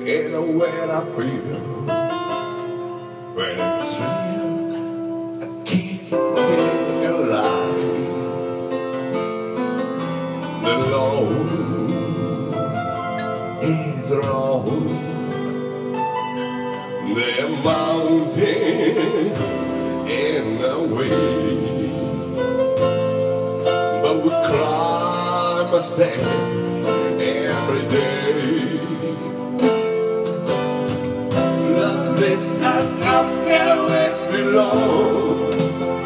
in the way I feel when it's real. I keep feeling alive. The Lord is wrong. The mountain in the way, but we climb a step every day. Love this us up where it belongs,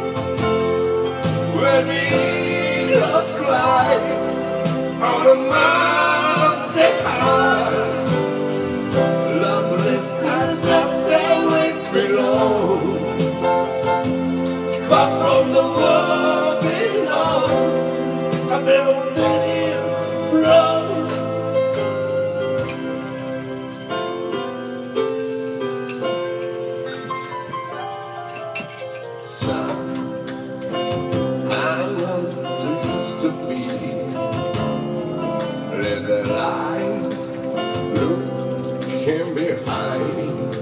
where the eagles cry on a mountain high. Love this us up where it belongs, far from the world below. I never live from. Let the lights looking behind.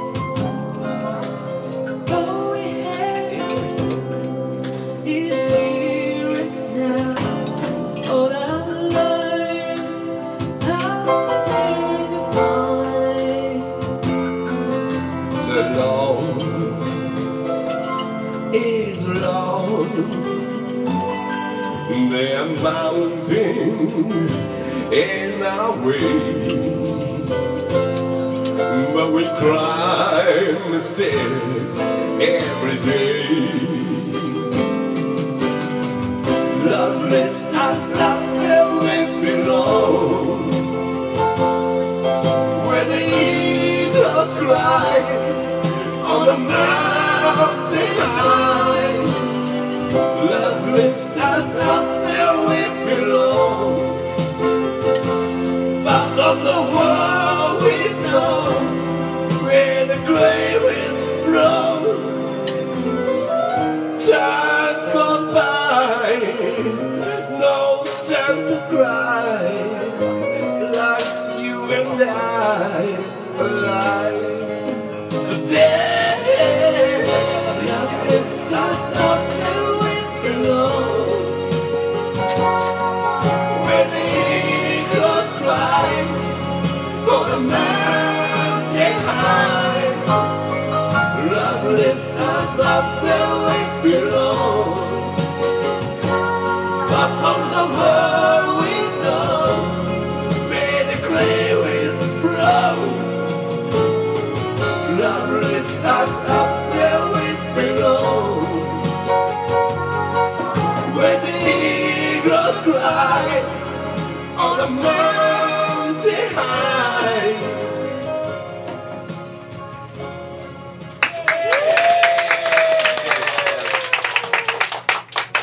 All we have is here and now. All our lives, how there to find. The Lord is long. There are mountains in our way, but we climb instead every day. Love lifts us up where we belong, where the eagles cry on the mountain high. Love lifts us up where we belong, far from the world we know, where the grave is from. Time goes by, no time to cry, like you and I, alive today. Love lifts us up where we belong, where the eagles climb on a mountain high. Love lifts us up where we belong, far from the world we know, where the clay winds blow. Love lifts us up where we belong, where the eagles cry on a mountain high.